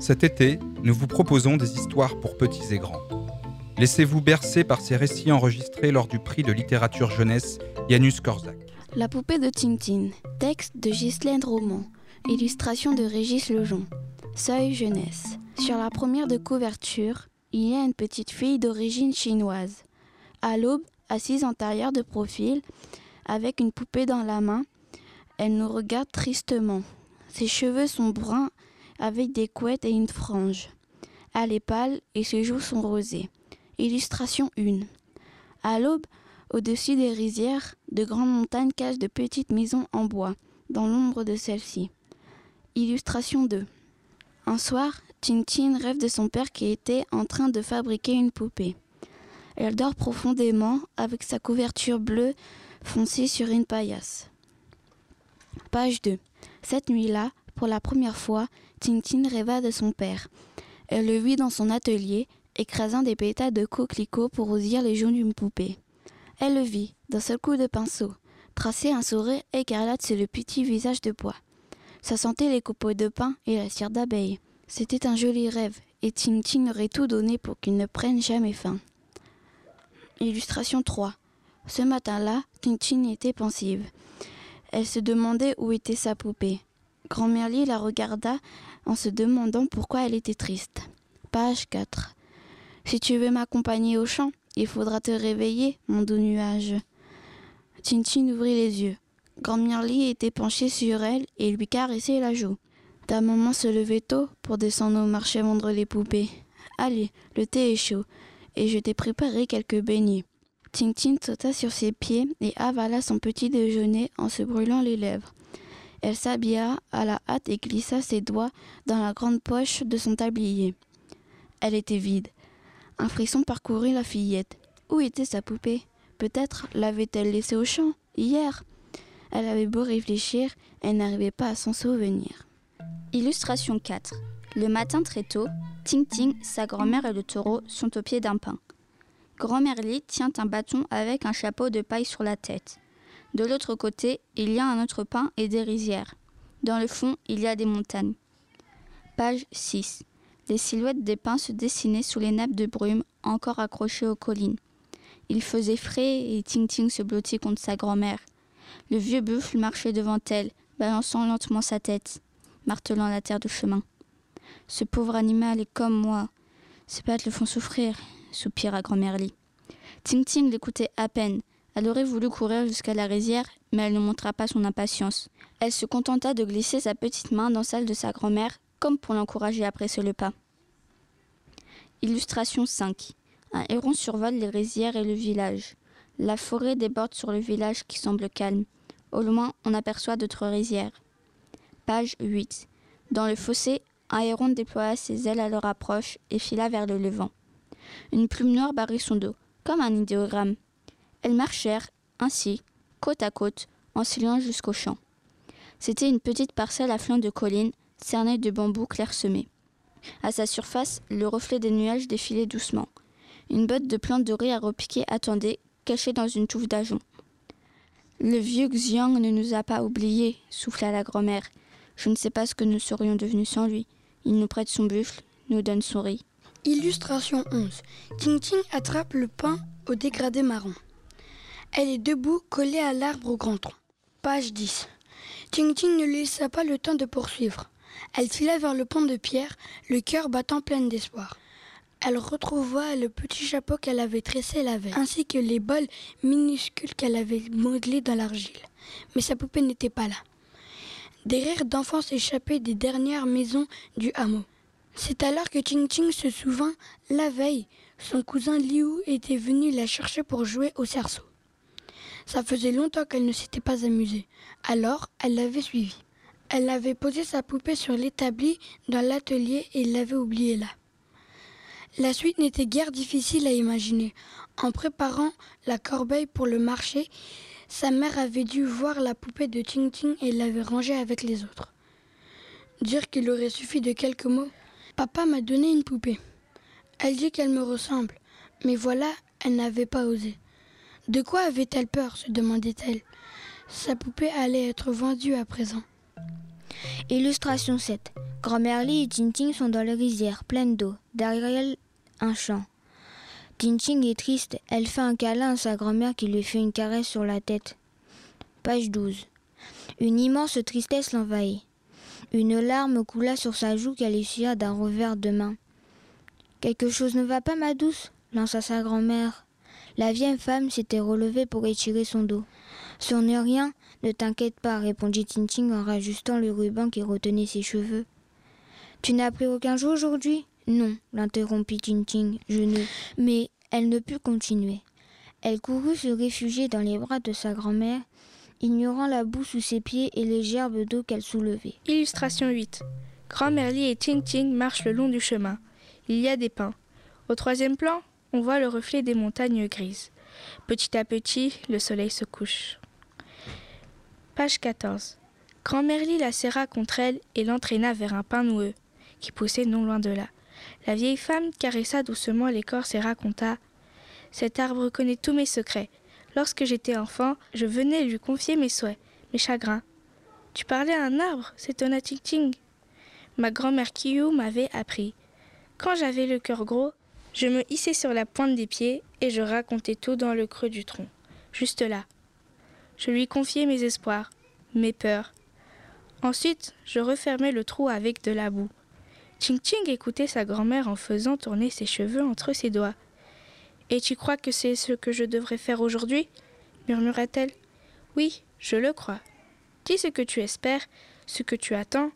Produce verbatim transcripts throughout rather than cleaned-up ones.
Cet été, nous vous proposons des histoires pour petits et grands. Laissez-vous bercer par ces récits enregistrés lors du prix de littérature jeunesse Janusz Korczak. La poupée de Tintin, texte de Ghislaine Roman, illustration de Régis Lejon, Seuil jeunesse. Sur la première de couverture, il y a une petite fille d'origine chinoise. À l'aube, assise en tailleur de profil, avec une poupée dans la main, elle nous regarde tristement. Ses cheveux sont bruns avec des couettes et une frange. Elle est pâle et ses joues sont rosées. Illustration un. À l'aube, au-dessus des rizières, de grandes montagnes cachent de petites maisons en bois, dans l'ombre de celles-ci. Illustration deux. Un soir, Tintin rêve de son père qui était en train de fabriquer une poupée. Elle dort profondément avec sa couverture bleue foncée sur une paillasse. Page deux. Cette nuit-là, pour la première fois, Tintin rêva de son père. Elle le vit dans son atelier, écrasant des pétales de coquelicot pour rosir les joues d'une poupée. Elle le vit, d'un seul coup de pinceau, tracer un sourire écarlate sur le petit visage de bois. Ça sentait les copeaux de pin et la cire d'abeille. C'était un joli rêve, et Tintin aurait tout donné pour qu'il ne prenne jamais fin. Illustration trois. Ce matin-là, Tintin était pensive. Elle se demandait où était sa poupée. Grand Merli la regarda en se demandant pourquoi elle était triste. Page quatre. Si tu veux m'accompagner au champ, il faudra te réveiller, mon doux nuage. Tintin ouvrit les yeux. Grand Merli était penché sur elle et lui caressait la joue. Ta maman se levait tôt pour descendre au marché vendre les poupées. Allez, le thé est chaud, et je t'ai préparé quelques beignets. Tintin sauta sur ses pieds et avala son petit déjeuner en se brûlant les lèvres. Elle s'habilla à la hâte et glissa ses doigts dans la grande poche de son tablier. Elle était vide. Un frisson parcourut la fillette. Où était sa poupée? Peut-être l'avait-elle laissée au champ, hier. Elle avait beau réfléchir, elle n'arrivait pas à s'en souvenir. Illustration quatre. Le matin très tôt, Tintin, sa grand-mère et le taureau sont au pied d'un pin. Grand Merli tient un bâton avec un chapeau de paille sur la tête. De l'autre côté, il y a un autre pin et des rizières. Dans le fond, il y a des montagnes. Page six. Les silhouettes des pins se dessinaient sous les nappes de brume encore accrochées aux collines. Il faisait frais et Tintin se blottit contre sa grand-mère. Le vieux buffle marchait devant elle, balançant lentement sa tête, martelant la terre du chemin. Ce pauvre animal est comme moi. Ses pattes le font souffrir, soupira Grand Merli. Tintin l'écoutait à peine. Elle aurait voulu courir jusqu'à la rizière, mais elle ne montra pas son impatience. Elle se contenta de glisser sa petite main dans celle de sa grand-mère, comme pour l'encourager à presser le pas. Illustration cinq. Un héron survole les rizières et le village. La forêt déborde sur le village qui semble calme. Au loin, on aperçoit d'autres rizières. Page huit. Dans le fossé, un héron déploya ses ailes à leur approche et fila vers le levant. Une plume noire barrait son dos, comme un idéogramme. Elles marchèrent, ainsi, côte à côte, en silence jusqu'au champ. C'était une petite parcelle à flanc de colline, cernée de bambous clairsemés. À sa surface, le reflet des nuages défilait doucement. Une botte de plantes dorées à repiquer attendait, cachée dans une touffe d'ajoncs. Le vieux Xiang ne nous a pas oubliés, souffla la grand-mère. Je ne sais pas ce que nous serions devenus sans lui. Il nous prête son buffle, nous donne son riz. Illustration onze. Tintin attrape le pain au dégradé marron. Elle est debout, collée à l'arbre au grand tronc. Page dix. Tintin ne laissa pas le temps de poursuivre. Elle fila vers le pont de pierre, le cœur battant plein d'espoir. Elle retrouva le petit chapeau qu'elle avait tressé la veille, ainsi que les bols minuscules qu'elle avait modelés dans l'argile. Mais sa poupée n'était pas là. Des rires d'enfants s'échappaient des dernières maisons du hameau. C'est alors que Tintin se souvint, la veille, son cousin Liu était venu la chercher pour jouer au cerceau. Ça faisait longtemps qu'elle ne s'était pas amusée, alors elle l'avait suivi. Elle avait posé sa poupée sur l'établi dans l'atelier et l'avait oubliée là. La suite n'était guère difficile à imaginer. En préparant la corbeille pour le marché, sa mère avait dû voir la poupée de Tintin et l'avait rangée avec les autres. Dire qu'il aurait suffi de quelques mots. Papa m'a donné une poupée. Elle dit qu'elle me ressemble, mais voilà, elle n'avait pas osé. De quoi avait-elle peur, se demandait-elle. Sa poupée allait être vendue à présent. Illustration sept. Grand-mère Lee et Ting-Ting sont dans la rizière, pleine d'eau. Derrière elle, un champ. Ting-Ting est triste. Elle fait un câlin à sa grand-mère qui lui fait une caresse sur la tête. Page douze. Une immense tristesse l'envahit. Une larme coula sur sa joue qu'elle essuya d'un revers de main. « Quelque chose ne va pas, ma douce ?» lança sa grand-mère. La vieille femme s'était relevée pour étirer son dos. « Ce n'est rien, ne t'inquiète pas, » répondit Ting-Ting en rajustant le ruban qui retenait ses cheveux. « Tu n'as pris aucun jeu aujourd'hui ?»« Non, » l'interrompit Ting-Ting, « je ne... » Mais elle ne put continuer. Elle courut se réfugier dans les bras de sa grand-mère, ignorant la boue sous ses pieds et les gerbes d'eau qu'elle soulevait. Illustration huit. Grand-mère Lee et Ting-Ting marchent le long du chemin. Il y a des pins. Au troisième plan, on voit le reflet des montagnes grises. Petit à petit, le soleil se couche. Page quatorze. Grand-mère Lee la serra contre elle et l'entraîna vers un pin noueux, qui poussait non loin de là. La vieille femme caressa doucement l'écorce et raconta « Cet arbre connaît tous mes secrets. Lorsque j'étais enfant, je venais lui confier mes souhaits, mes chagrins. »« Tu parlais à un arbre ?» s'étonna Ting-Ting. « Ma grand-mère Kiyu m'avait appris. Quand j'avais le cœur gros, je me hissais sur la pointe des pieds et je racontais tout dans le creux du tronc, juste là. Je lui confiais mes espoirs, mes peurs. Ensuite, je refermais le trou avec de la boue. » Ting-Ting écoutait sa grand-mère en faisant tourner ses cheveux entre ses doigts. « Et tu crois que c'est ce que je devrais faire aujourd'hui ?» murmura-t-elle. « Oui, je le crois. Dis ce que tu espères, ce que tu attends,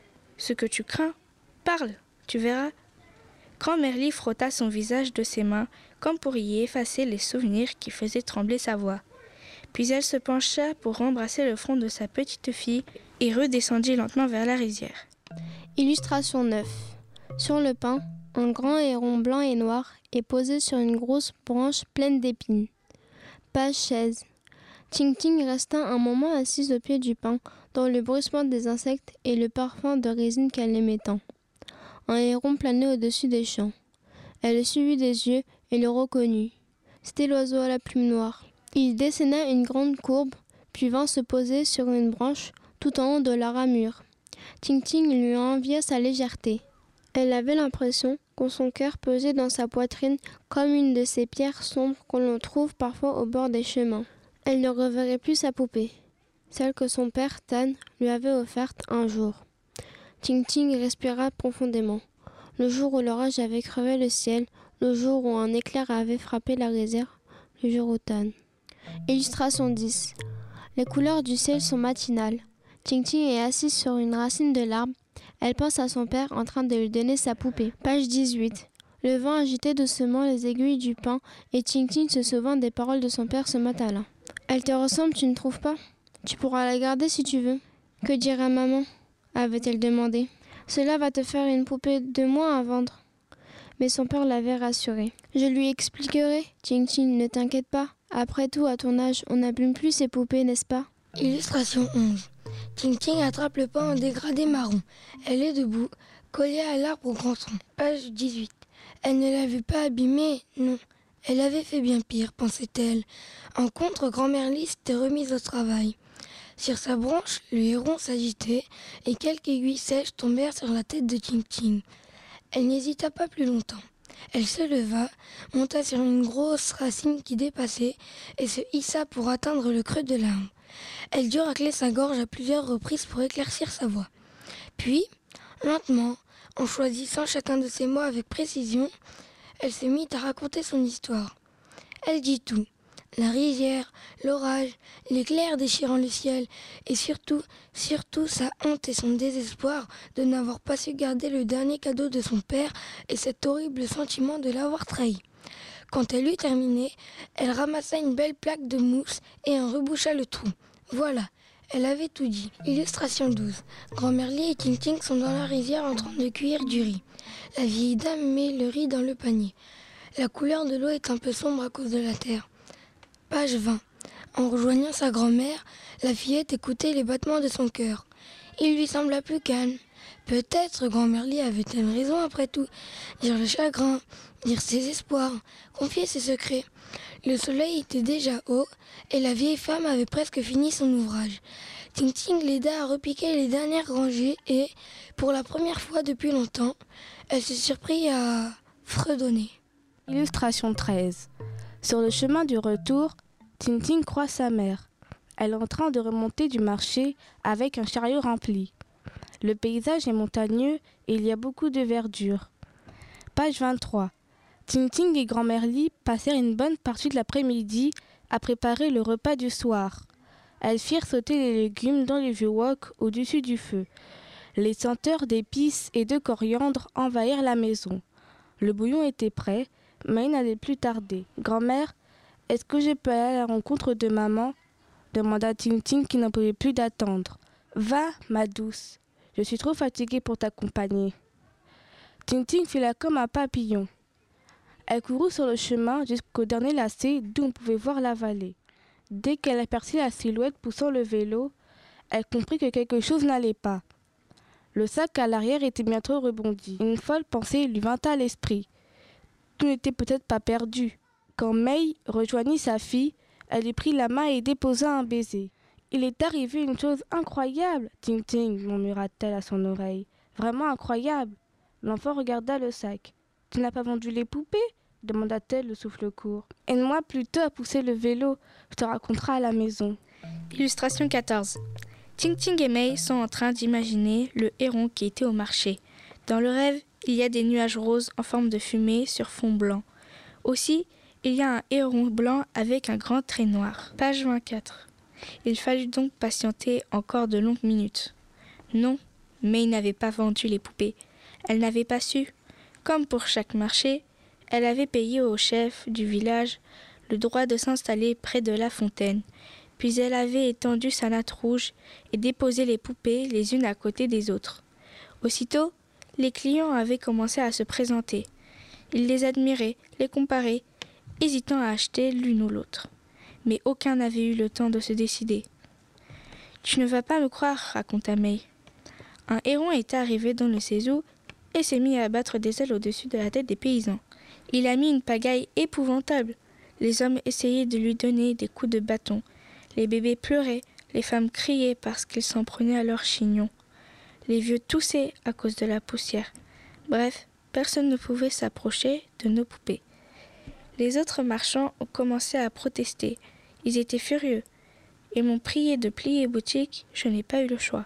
ce que tu crains. Parle, tu verras. » Grand-mère Lee frotta son visage de ses mains comme pour y effacer les souvenirs qui faisaient trembler sa voix. Puis elle se pencha pour embrasser le front de sa petite fille et redescendit lentement vers la rizière. Illustration neuf. Sur le pin, un grand héron blanc et noir est posé sur une grosse branche pleine d'épines. Page seize. Ting-Ting resta un moment assise au pied du pin, dans le bruissement des insectes et le parfum de résine qu'elle aimait tant. Un héron planait au-dessus des champs. Elle le suivit des yeux et le reconnut. C'était l'oiseau à la plume noire. Il dessina une grande courbe, puis vint se poser sur une branche tout en haut de la ramure. Ting-Ting lui envia sa légèreté. Elle avait l'impression que son cœur pesait dans sa poitrine comme une de ces pierres sombres qu'on trouve parfois au bord des chemins. Elle ne reverrait plus sa poupée, celle que son père Tan lui avait offerte un jour. Ting-Ting respira profondément. Le jour où l'orage avait crevé le ciel, le jour où un éclair avait frappé la rizière, le jour où Tan. Illustration dix. Les couleurs du ciel sont matinales. Ting-Ting est assise sur une racine de l'arbre. Elle pense à son père en train de lui donner sa poupée. Page dix-huit. Le vent agitait doucement les aiguilles du pin et Ting-Ting se souvint des paroles de son père ce matin-là. Elle te ressemble, tu ne trouves pas ? Tu pourras la garder si tu veux. Que dira maman ? Avait-elle demandé. Cela va te faire une poupée de moins à vendre. Mais son père l'avait rassurée. Je lui expliquerai. Ting-Ting, ne t'inquiète pas. Après tout, à ton âge, on n'abîme plus ses poupées, n'est-ce pas ? Illustration onze. Ting-Ting attrape le pain en dégradé marron. Elle est debout, collée à l'arbre au grand tronc. Page dix-huit. Elle ne l'avait pas abîmé, non. Elle avait fait bien pire, pensait-elle. En contre, grand-mère Lee s'était remise au travail. Sur sa branche, le héron s'agitait et quelques aiguilles sèches tombèrent sur la tête de Ting-Ting. Elle n'hésita pas plus longtemps. Elle se leva, monta sur une grosse racine qui dépassait et se hissa pour atteindre le creux de l'arbre. Elle dut racler sa gorge à plusieurs reprises pour éclaircir sa voix. Puis, lentement, en choisissant chacun de ses mots avec précision, elle se mit à raconter son histoire. Elle dit tout. La rizière, l'orage, l'éclair déchirant le ciel et surtout, surtout sa honte et son désespoir de n'avoir pas su garder le dernier cadeau de son père et cet horrible sentiment de l'avoir trahi. Quand elle eut terminé, elle ramassa une belle plaque de mousse et en reboucha le trou. Voilà, elle avait tout dit. Illustration douze. Grand-mère Lee et Ting-Ting sont dans la rizière en train de cueillir du riz. La vieille dame met le riz dans le panier. La couleur de l'eau est un peu sombre à cause de la terre. Page vingt. En rejoignant sa grand-mère, la fillette écoutait les battements de son cœur. Il lui sembla plus calme. Peut-être grand-mère Lee avait-elle raison après tout. Dire le chagrin, dire ses espoirs, confier ses secrets. Le soleil était déjà haut et la vieille femme avait presque fini son ouvrage. Ting-Ting l'aida à repiquer les dernières rangées et, pour la première fois depuis longtemps, elle se surprit à fredonner. Illustration treize. Sur le chemin du retour, Ting-Ting croise sa mère. Elle est en train de remonter du marché avec un chariot rempli. Le paysage est montagneux et il y a beaucoup de verdure. Page vingt-trois. Ting-Ting et grand-mère Li passèrent une bonne partie de l'après-midi à préparer le repas du soir. Elles firent sauter les légumes dans les vieux wok au-dessus du feu. Les senteurs d'épices et de coriandre envahirent la maison. Le bouillon était prêt, mais il n'allait plus tarder. « Grand-mère, est-ce que je peux aller à la rencontre de maman ?» demanda Ting-Ting qui n'en pouvait plus d'attendre. « Va, ma douce, je suis trop fatiguée pour t'accompagner. » Ting-Ting fila comme un papillon. Elle courut sur le chemin jusqu'au dernier lacet d'où on pouvait voir la vallée. Dès qu'elle aperçut la silhouette poussant le vélo, elle comprit que quelque chose n'allait pas. Le sac à l'arrière était bientôt rebondi. Une folle pensée lui vint à l'esprit. Tout n'était peut-être pas perdu. Quand Mei rejoignit sa fille, elle lui prit la main et déposa un baiser. « Il est arrivé une chose incroyable, Ting-Ting, murmura-t-elle à son oreille. Vraiment incroyable. » L'enfant regarda le sac. « Tu n'as pas vendu les poupées ?» demanda-t-elle le souffle court. « Aide-moi plutôt à pousser le vélo, je te raconterai à la maison. » Illustration quatorze. Ting-Ting et Mei sont en train d'imaginer le héron qui était au marché. Dans le rêve, il y a des nuages roses en forme de fumée sur fond blanc. Aussi, il y a un héron blanc avec un grand trait noir. Page vingt-quatre. Il fallut donc patienter encore de longues minutes. Non, Mei n'avait pas vendu les poupées. Elle n'avait pas su. Comme pour chaque marché, elle avait payé au chef du village le droit de s'installer près de la fontaine. Puis elle avait étendu sa natte rouge et déposé les poupées les unes à côté des autres. Aussitôt, les clients avaient commencé à se présenter. Ils les admiraient, les comparaient, hésitant à acheter l'une ou l'autre. Mais aucun n'avait eu le temps de se décider. « Tu ne vas pas me croire, raconta Mei. Un héron est arrivé dans le Sézou et s'est mis à battre des ailes au-dessus de la tête des paysans. Il a mis une pagaille épouvantable. Les hommes essayaient de lui donner des coups de bâton. Les bébés pleuraient, les femmes criaient parce qu'ils s'en prenaient à leurs chignons. Les vieux toussaient à cause de la poussière. Bref, personne ne pouvait s'approcher de nos poupées. Les autres marchands ont commencé à protester. Ils étaient furieux. Ils m'ont prié de plier boutique, je n'ai pas eu le choix.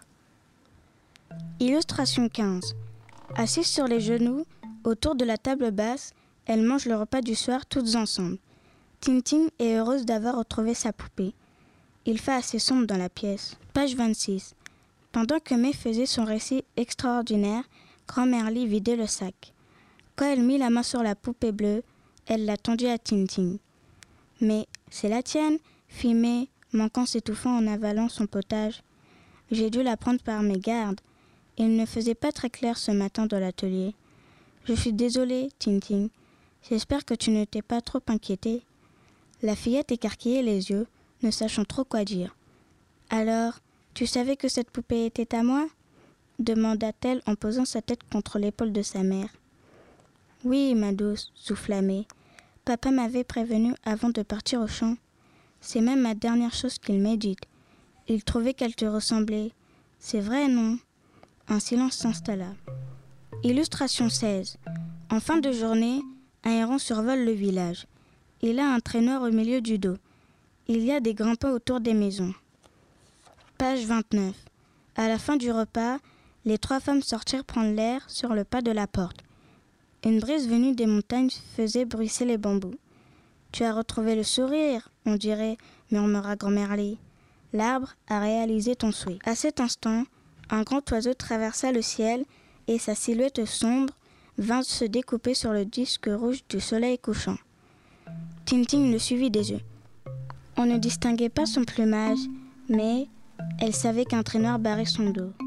Illustration quinze. Assises sur les genoux, autour de la table basse, elles mangent le repas du soir toutes ensemble. Ting-Ting est heureuse d'avoir retrouvé sa poupée. Il fait assez sombre dans la pièce. Page vingt-six. Pendant que Mei faisait son récit extraordinaire, grand-mère Li vidait le sac. Quand elle mit la main sur la poupée bleue, elle l'a tendue à Ting-Ting. « Mais c'est la tienne » fit Mei, manquant s'étouffant en avalant son potage. « J'ai dû la prendre par mes gardes. Il ne faisait pas très clair ce matin dans l'atelier. Je suis désolée, Ting-Ting. J'espère que tu ne t'es pas trop inquiétée. » La fillette écarquillait les yeux, ne sachant trop quoi dire. « Alors, tu savais que cette poupée était à moi ?» demanda-t-elle en posant sa tête contre l'épaule de sa mère. « Oui, ma douce, souffla Mei. Papa m'avait prévenu avant de partir au champ. C'est même ma dernière chose qu'il m'ait dite. Il trouvait qu'elle te ressemblait. C'est vrai, non ?» Un silence s'installa. Illustration seize. En fin de journée, un héron survole le village. Il a un trait noir au milieu du dos. Il y a des grimpants autour des maisons. Page vingt-neuf. À la fin du repas, les trois femmes sortirent prendre l'air sur le pas de la porte. Une brise venue des montagnes faisait bruisser les bambous. « Tu as retrouvé le sourire, on dirait, » murmura grand-mère Li. « L'arbre a réalisé ton souhait. » À cet instant, un grand oiseau traversa le ciel et sa silhouette sombre vint se découper sur le disque rouge du soleil couchant. Ting-Ting le suivit des yeux. On ne distinguait pas son plumage, mais elle savait qu'un trait noir barrait son dos.